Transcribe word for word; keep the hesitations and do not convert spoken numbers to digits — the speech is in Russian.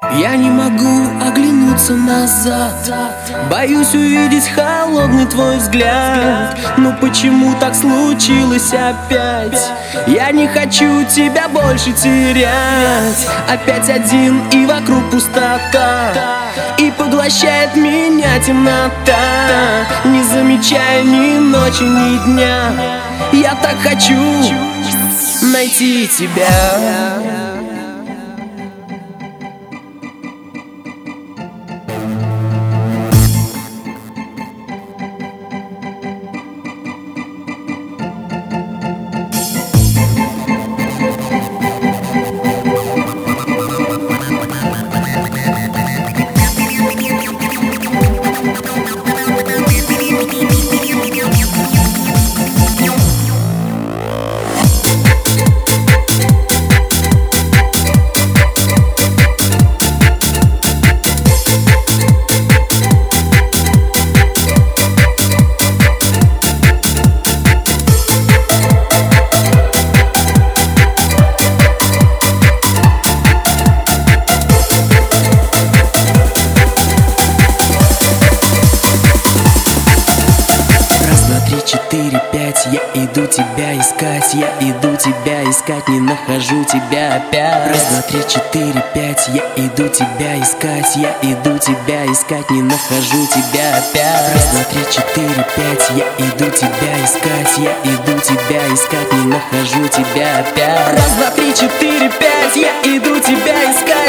Я не могу оглянуться назад, боюсь увидеть холодный твой взгляд. Но почему так случилось опять? Я не хочу тебя больше терять. Опять один и вокруг пустота, и поглощает меня темнота, не замечая ни ночи, ни дня. Я так хочу найти тебя. Четыре, пять, я иду тебя искать, я иду тебя искать, не нахожу тебя опять. Раз, два, три, четыре, пять, я иду тебя искать, я иду тебя искать, не нахожу тебя опять. Раз, два, три, четыре, пять, я иду тебя искать, я иду тебя искать, не нахожу тебя опять. Раз, два, три, четыре, пять, я иду тебя искать.